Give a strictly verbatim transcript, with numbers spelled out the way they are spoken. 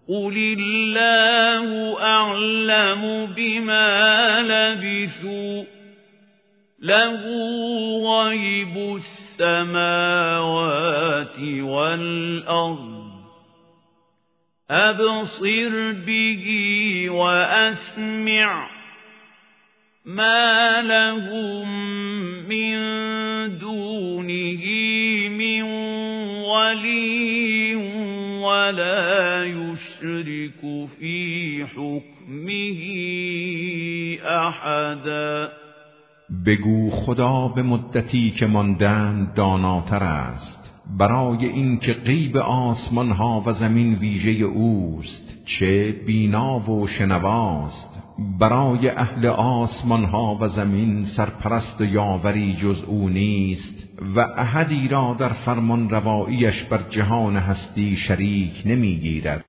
قل الله اعلم بما لبثوا له غیب السماوات والارض ابصر به واسمع ما لهم من دونه من ولی ولا يشرك في حكمه احدا. بگو خدا به مدتی که ماندند داناتر است، برای اینکه غیب آسمان ها و زمین ویژه اوست، چه بینا و شنواست. برای اهل آسمان ها و زمین سرپرست و یاوری جز او نیست و احدی را در فرمان رواییش بر جهان هستی شریک نمی گیرد.